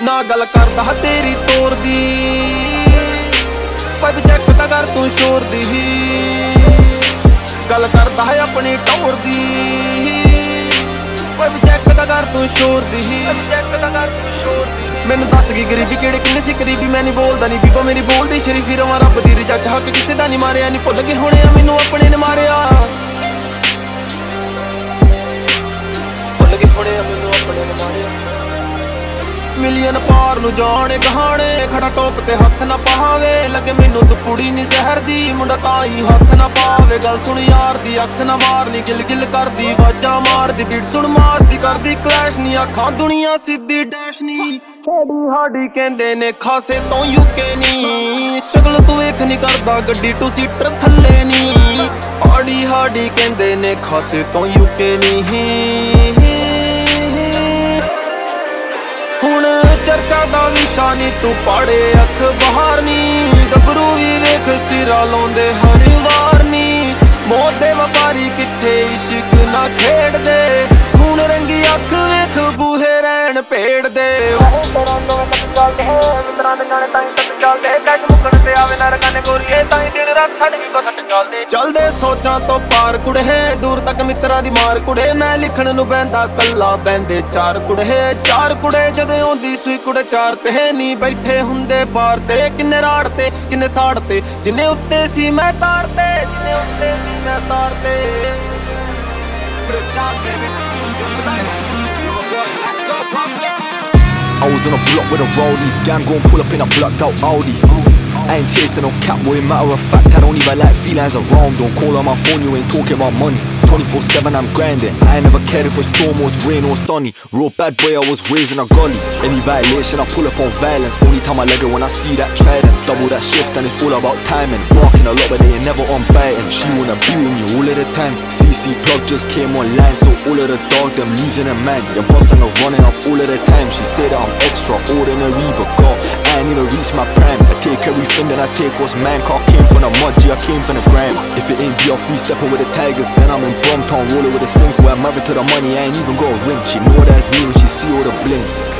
ਨਾ ਗੱਲ ਕਰਦਾ ਤੇਰੀ ਤੋਰ ਦੀ, ਪਰ ਚੈੱਕ ਤਾਂ ਕਰ ਤੂੰ ਸ਼ੋਰ ਦੀ। ਗੱਲ ਕਰਦਾ ਹੈ ਆਪਣੀ ਟੌਰ ਦੀ, ਪਰ ਚੈੱਕ ਤਾਂ ਕਰ ਤੂੰ ਸ਼ੋਰ ਦੀ। ਮੈਨੂੰ ਦੱਸ ਗਈ ਗਰੀਬੀ ਕਿਹੜੇ ਕਿੰਨੇ ਸੀ ਕਰੀਬੀ, ਮੈਂ ਨਹੀਂ ਬੋਲਦਾ ਨਹੀਂ ਬੀਬਾ ਮੇਰੀ ਬੋਲਦੀ ਸ਼ਰੀਫੀ ਰਵਾਂ ਰੱਬ ਦੀ ਰਜਾ ਚ ਹੱਕ ਕਿਸੇ ਦਾ ਨਹੀਂ ਮਾਰਿਆ। ਨਹੀਂ ਭੁੱਲ ਗਏ ਹੋਣੇ ਆ ਮੈਨੂੰ ਆਪਣੇ ਨੇ ਮਾਰਿਆ, ਭੁੱਲ ਗਏ ਹੋਣੇ ਆ ਮੈਨੂੰ ਆਪਣੇ ਨੇ ਮਾਰਿਆ। ਮਿਲੀਅਨ ਪਾਰ ਨੂੰ ਜਾਣੇ ਕਹਾਣੇ, ਖੜਾ ਟੋਪ ਤੇ ਹੱਥ ਨਾ ਪਾਵੇ, ਲੱਗੇ ਮੈਨੂੰ ਤੂੰ ਕੁੜੀ ਨੀ ਜ਼ਹਿਰ ਦੀ, ਮੁੰਡਾ ਤਾਂ ਹੀ ਹੱਥ ਨਾ ਪਾਵੇ। ਗੱਲ ਸੁਣ ਯਾਰ ਦੀ ਅੱਖ ਨਾ ਮਾਰਨੀ, ਗਿਲ ਗਿਲ ਕਰਦੀ ਵਾਜਾਂ ਮਾਰਦੀ, ਬੀਟ ਸੁਣ ਮਾਸਦੀ ਕਰਦੀ ਕਲੈਸ਼ ਨੀ, ਅੱਖਾਂ ਦੁਨੀਆ ਸਿੱਧੀ ਡੈਸ਼ ਨੀ। ਹਾਡੀ ਕਹਿੰਦੇ ਨੇ ਖਾਸੇ ਤੋਂ ਯੂਕੇ ਨੀ, ਸਟਰਗਲ ਤੂੰ ਵੇਖ ਨੀ ਕਰਦਾ ਗੱਡੀ ਟੂ ਸੀਟਰ ਥੱਲੇ ਨੀ। ਹਾਡੀ ਕਹਿੰਦੇ ਨੇ ਖਾਸੇ ਤੋਂ ਯੂਕੇ ਨੀ, ਹੁਣ ਚਰਚਾ ਦਾ ਵਿਸ਼ਾ ਨੀ ਤੂੰ ਪਾੜੇ ਅਖਬਾਰ ਨੀ, ਗੱਭਰੂ ਵੀ ਵੇਖ ਸਿਰਾ ਲਾਉਂਦੇ ਹਰ ਵਾਰ ਨੀ। ਮੌਤ ਦੇ ਵਪਾਰੀ ਕਿੱਥੇ ਇਸ਼ਕ ਨਾ ਖੇਡਦੇ, ਖੂਨ ਰੰਗੀ ਅੱਖ ਵੇਖ ਬੂਹੇ ਰਹਿਣ ਭੇੜਦੇ। ਚੱਲਦੇ ਸੋਚਾਂ ਤੋਂ ਪਾਰ ਕੁੜੇ, ਦੂਰ ਤੱਕ ਮਿੱਤਰਾਂ ਦੀ ਮਾਰ ਕੁੜੇ, ਮੈਂ ਲਿਖਣ ਨੂੰ ਬਹਿੰਦਾ ਕੱਲਾ ਬਹਿੰਦੇ ਚਾਰ ਕੁੜੇ ਜਦੋਂ ਆਉਂਦੀ ਸੂਈ ਕੁੜੇ ਚਾਰ ਤੇ ਨੀ ਬੈਠੇ ਹੁੰਦੇ ਬਾਰ ਤੇ, ਕਿੰਨੇ ਰਾੜ ਤੇ ਕਿੰਨੇ ਸਾੜ ਤੇ, ਜਿੰਨੇ ਉੱਤੇ ਸੀ ਮੈਂ ਤਾਰ ਤੇ, ਜਿੰਨੇ ਉੱਤੇ ਸੀ ਮੈਂ ਤਾਰ ਤੇ। I was on a block with a rollies, gang gon' pull up in a blocked out Audi. I ain't chasing no cat boy, matter of fact I don't even like felines around. Don't call on my phone, you ain't talking about money. 24/7 I'm grinding, I ain't never cared if it's storm or it's rain or sunny. Real bad boy, I was raised in a gully. Any violation, I pull up on violence. Only time I let it when I see that trident. Double that shift and it's all about timing. Barking a lot but they ain't never on biting. She wanna be with me all of the time. CC plug just came online, so all of the dogs them losing their mind. Your boss and I'm running up all of the time. She said that I'm extraordinary, but God, I ain't even reached my prime. I take everything that I take what's mine, cause I came from the mud, G, I came from the grime. If it ain't B, I'm free stepping with the Tigers, then I'm in Bromtown rolling with the Sings. Boy, I'm married to the money, I ain't even got a ring. She know that's real, she see all the bling.